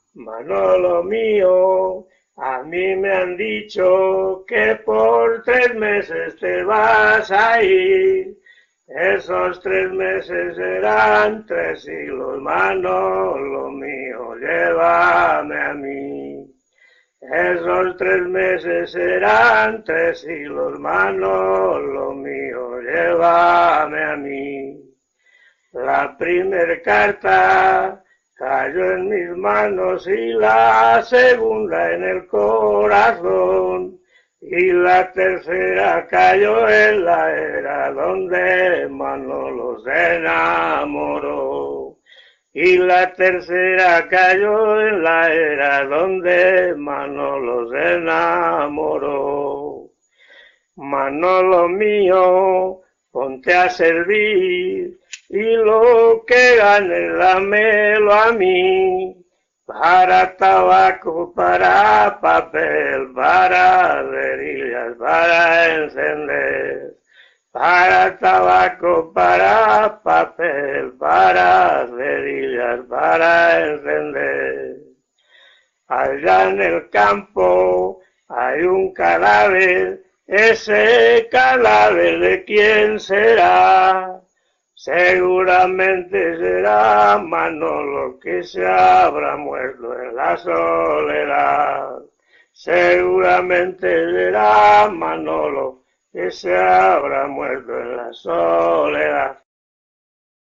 Manolo mío, a mí me han dicho que por 3 meses te vas a ir. Esos 3 meses serán 3 siglos, Manolo mío, llévame a mí. Esos 3 meses serán 3 siglos, Manolo mío, llévame a mí. La primer carta cayó en mis manos y la segunda en el corazón. Y la tercera cayó en la era donde Manolo se enamoró. Y la tercera cayó en la era donde Manolo se enamoró. Manolo mío, ponte a servir y lo que ganes dámelo a mí. Para tabaco, para papel, para cerillas, para encender. Para tabaco, para papel, para cerillas, para encender. Allá en el campo hay un cadáver, ese cadáver de quién será. Seguramente será Manolo que se habrá muerto en la soledad. Seguramente será Manolo que se habrá muerto en la soledad.